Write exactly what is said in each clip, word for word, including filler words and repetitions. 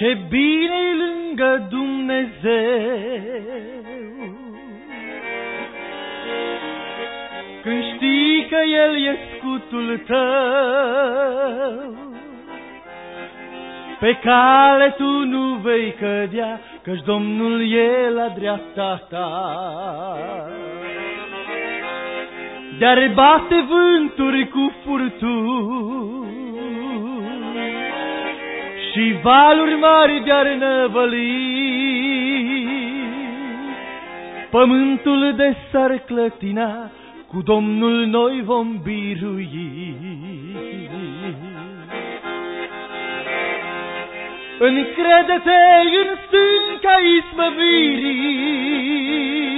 Ce bine-i lângă Dumnezeu când știi că El e scutul tău. Pe cale tu nu vei cădea, căci Domnul e la dreapta ta. De-ar bate vânturi cu furtuni și valuri mari de-ar năvăli, pământul de s-ar clătina, cu Domnul noi vom birui. Încrede-te în stânca izbăvirii,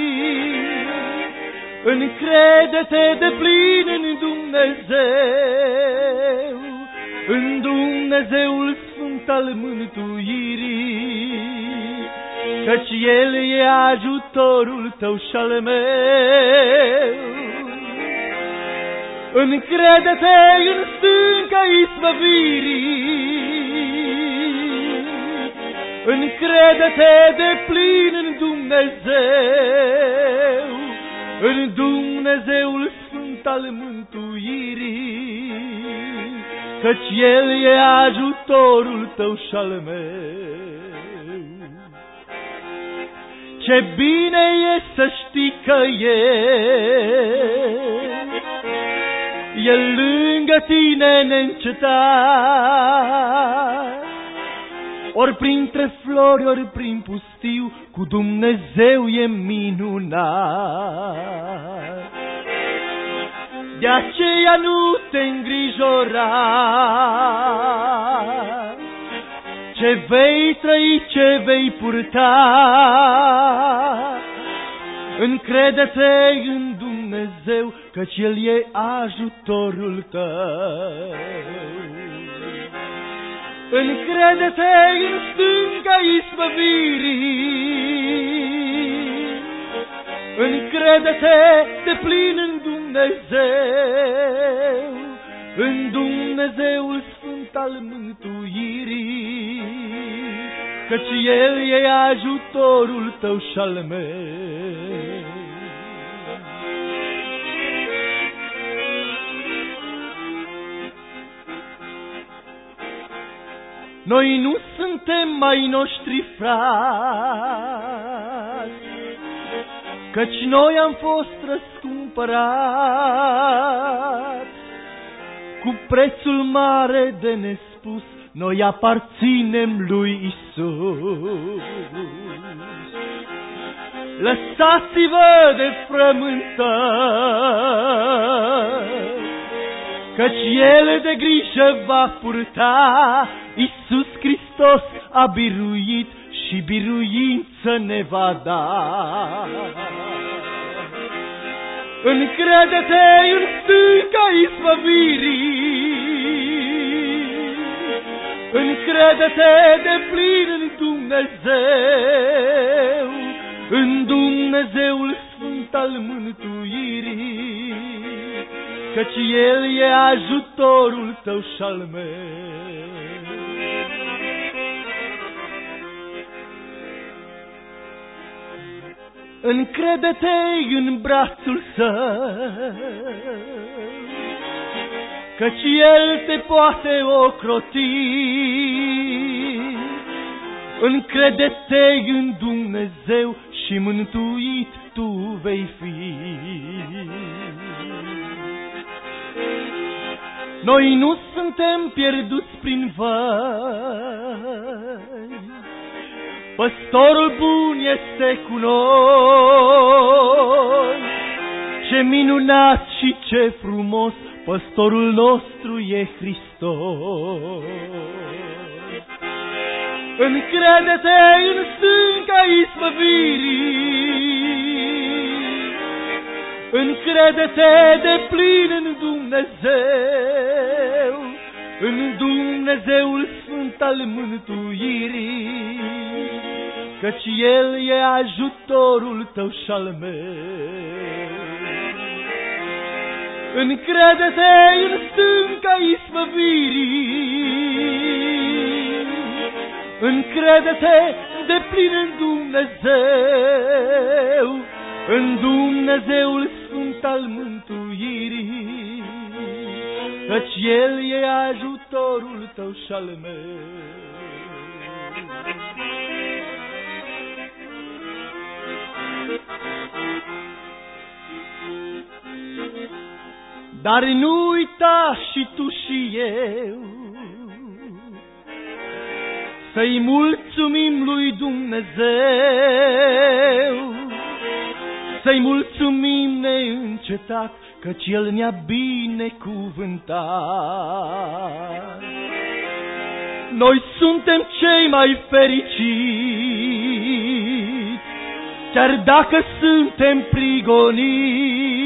încrede-te de plin în Dumnezeu, în Dumnezeul Sfânt al mântuirii, căci El e ajutorul tău și al meu. Încrede-te în stânca izbăvirii, încrede-te de plin în Dumnezeu, în Dumnezeul Sfânt al mântuirii, căci El e ajutorul tău și al meu. Ce bine e să știi că El E lângă tine neîncetat, ori printre flori, ori prin pustiu, cu Dumnezeu e minunat. De aceea nu te îngrijora ce vei trăi, ce vei purta. Încrede-te în Dumnezeu, căci El e ajutorul tău. Încrede-te în stânca izbăvirii, încrede-te de plin în Dumnezeu, în Dumnezeul Sfânt al mântuirii, căci El e ajutorul tău și al meu. Noi nu suntem mai noștri frați, căci noi am fost răscumpărați cu prețul mare de nespus. Noi aparținem lui Isus. Lăsați-vă de frământări, căci El de grijă va purta. Iisus Hristos a biruit și biruință ne va da. Încrede-te în stânca izbăvirii, încrede-te de plin în Dumnezeu, în Dumnezeul Sfânt al mântuirii, căci El e ajutorul tău și al meu. Încrede-te în brațul Său, căci El te poate ocroti. Încrede-te în Dumnezeu și mântuit tu vei fi. Noi nu suntem pierduți prin văi, Păstorul bun este cu noi. Ce minunat și ce frumos, Păstorul nostru e Hristos. Încrede-te în stânca izbăvirii, încrede-te de plin în Dumnezeu, în Dumnezeul Sfânt al mântuirii, căci El e ajutorul tău și al meu. Încrede-te în stânca izbăvirii, Încrede-te de plin în Dumnezeu, în Dumnezeul Sfânt al mântuirii, căci El e ajutorul tău și al meu. Dar nu uita și tu și eu să-i mulțumim lui Dumnezeu, să-i mulțumim neîncetat, căci El ne-a binecuvântat. Noi suntem cei mai fericiți, chiar dacă suntem prigoniți.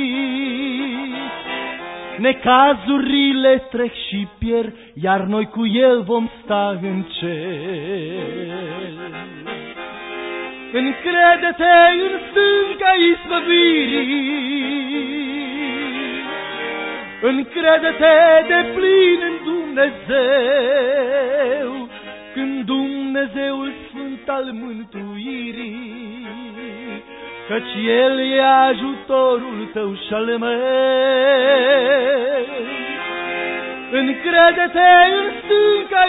Necazurile trec și pierd, iar noi cu El vom sta în cer. Încrede-te în stânca izbăvirii, încrede-te de plin în Dumnezeu, când Dumnezeul Sfânt al mântuirii, căci El e ajutorul tău și al meu. Încrede-te în stânca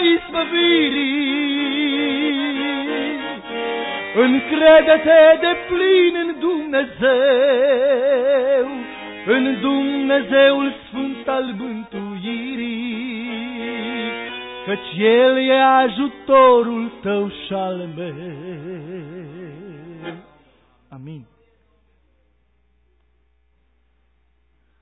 izbăvirii, încrede-te de plin în Dumnezeu, în Dumnezeul Sfânt al mântuirii, căci El e ajutorul tău și al meu. Amin.